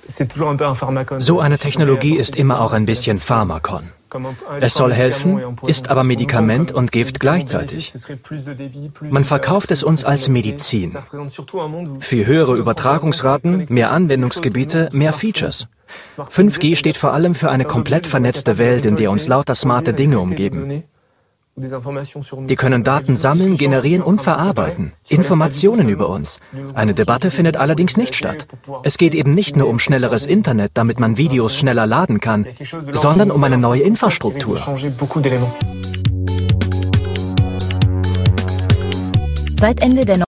So eine Technologie ist immer auch ein bisschen Pharmakon. Es soll helfen, ist aber Medikament und Gift gleichzeitig. Man verkauft es uns als Medizin. Für höhere Übertragungsraten, mehr Anwendungsgebiete, mehr Features. 5G steht vor allem für eine komplett vernetzte Welt, in der uns lauter smarte Dinge umgeben. Die können Daten sammeln, generieren und verarbeiten. Informationen über uns. Eine Debatte findet allerdings nicht statt. Es geht eben nicht nur um schnelleres Internet, damit man Videos schneller laden kann, sondern um eine neue Infrastruktur. Seit Ende der